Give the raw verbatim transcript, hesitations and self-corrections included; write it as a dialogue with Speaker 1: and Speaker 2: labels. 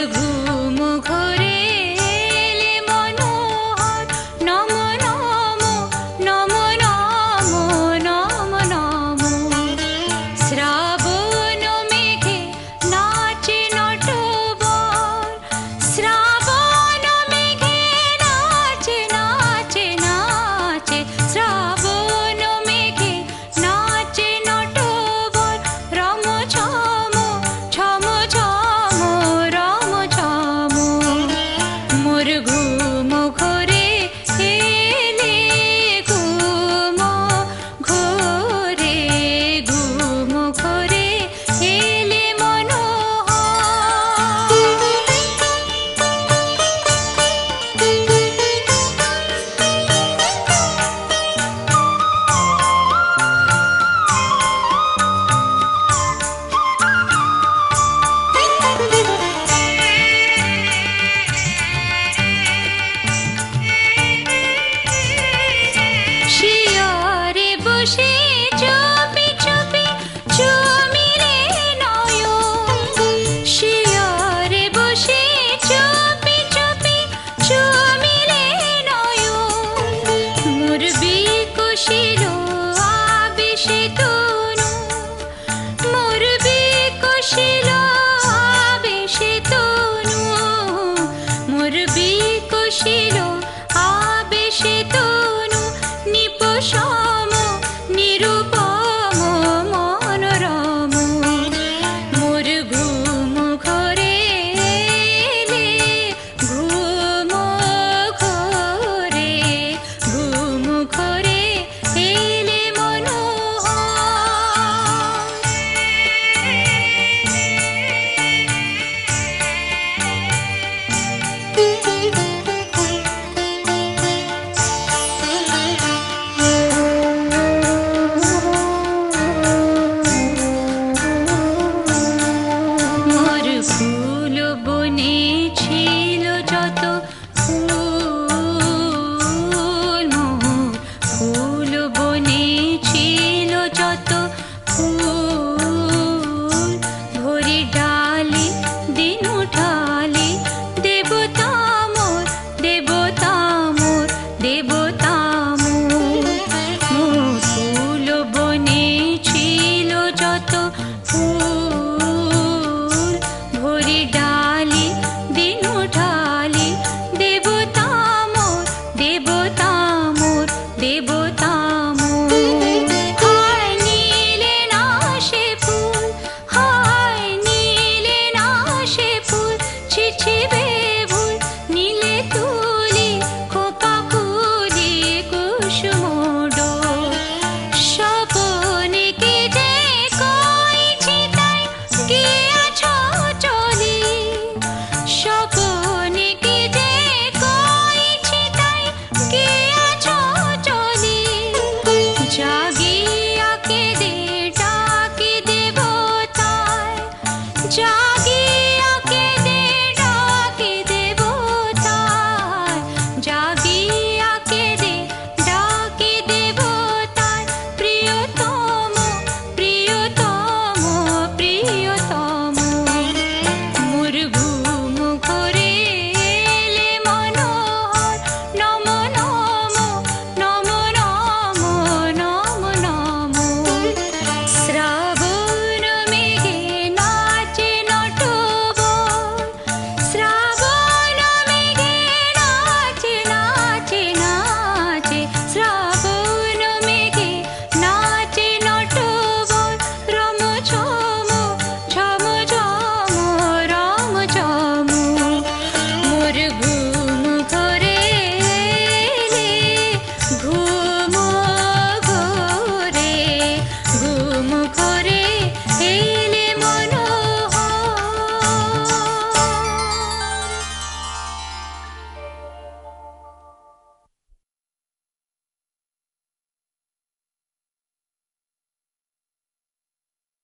Speaker 1: ঘুম ঘরে এলে মনোহর নম নম নম নম নম নম শ্রাবণ মেঘে নাচে নটবর শ্রাবণ মেঘে নাচে নাচে নাচে শ্রাবণ মেঘে নাচে নটবর রম ছম ছম ছম রম ছম মোর ঘুম ঘরে এলে ঘুম ঘরে ঘুম ঘরে এলে শিয়রে বসে চুপি চুপি চুমিরে নয়ন শিয়রে বসে চুপি চুপি চুমিরে নয়ন মোর বিকশিল আবেশে তনু মোর বিকশিল আবেশে তনু মোর বিকশিল আবেশে তনু নিপসম নিরূপম মনোরম মোর ঘুম ঘরে এলে ঘুম ঘরে ঘুম ঘরে এলে মোর ফুল বনে ছিল যত ফুল মোর ফুল বনে ছিল যত ফুল ভরি ডালে দিন উঠালে দেবতা মোর দেবতা মোর দেবতা মোর মোর ফুল বনে ছিল যত ফুল ভরি ডালে দিন উঠালে দেবতা মোর দেবতা মোর দেবতা মোর হায় নীলে না সে ফুল হায় নীলে না সে ফুল ছিছিবে ভুল নীলে তুলি খোপা খুলি কুসুম ডোর স্বপনে কে যে কইছি তাই গিয়াছ চলি স্বপনে কে যে কইছি তাই গিয়াছ চলি জাগিয়া কেঁদে ডাকি দেবতায় যা